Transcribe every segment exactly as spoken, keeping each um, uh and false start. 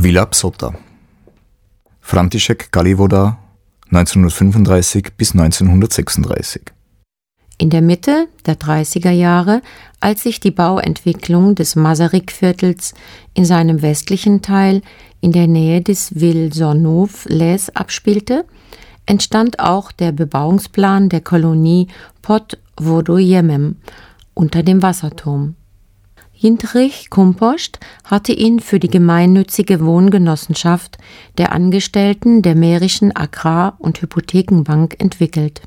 Villa Psotta. František Kalivoda, neunzehnhundertfünfunddreißig bis neunzehnhundertsechsunddreißig. In der Mitte der dreißiger Jahre, als sich die Bauentwicklung des Masaryk-Viertels in seinem westlichen Teil in der Nähe des Ville-Zornov-les abspielte, entstand auch der Bebauungsplan der Kolonie Pod Vodojemem unter dem Wasserturm. Jindřich Kumpost hatte ihn für die gemeinnützige Wohngenossenschaft der Angestellten der Mährischen Agrar- und Hypothekenbank entwickelt.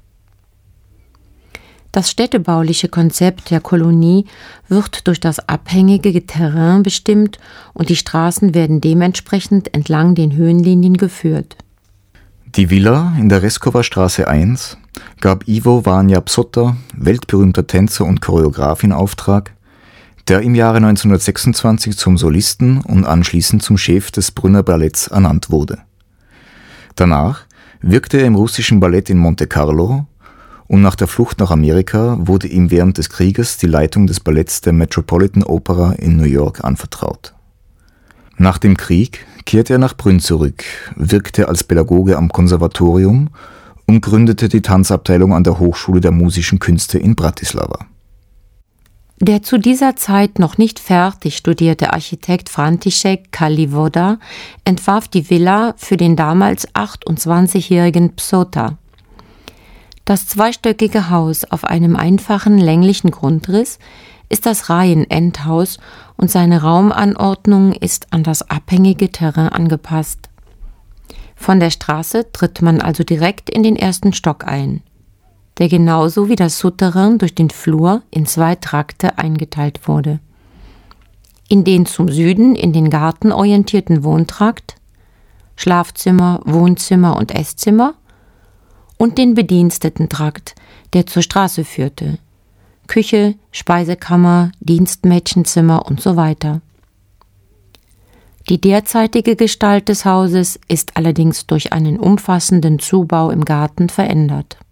Das städtebauliche Konzept der Kolonie wird durch das abhängige Terrain bestimmt und die Straßen werden dementsprechend entlang den Höhenlinien geführt. Die Villa in der Reskova-Straße eins gab Ivo Vanja Psotta, weltberühmter Tänzer und Choreograf, in Auftrag, der im Jahre neunzehnhundertsechsundzwanzig zum Solisten und anschließend zum Chef des Brünner Balletts ernannt wurde. Danach wirkte er im russischen Ballett in Monte Carlo und nach der Flucht nach Amerika wurde ihm während des Krieges die Leitung des Balletts der Metropolitan Opera in New York anvertraut. Nach dem Krieg kehrte er nach Brünn zurück, wirkte als Pädagoge am Konservatorium und gründete die Tanzabteilung an der Hochschule der musischen Künste in Bratislava. Der zu dieser Zeit noch nicht fertig studierte Architekt František Kalivoda entwarf die Villa für den damals achtundzwanzigjährigen Psotta. Das zweistöckige Haus auf einem einfachen länglichen Grundriss ist das Reihenendhaus und seine Raumanordnung ist an das abhängige Terrain angepasst. Von der Straße tritt man also direkt in den ersten Stock ein, der genauso wie das Souterrain durch den Flur in zwei Trakte eingeteilt wurde. In den zum Süden in den Garten orientierten Wohntrakt, Schlafzimmer, Wohnzimmer und Esszimmer und den Bedienstetentrakt, der zur Straße führte, Küche, Speisekammer, Dienstmädchenzimmer und so weiter. Die derzeitige Gestalt des Hauses ist allerdings durch einen umfassenden Zubau im Garten verändert.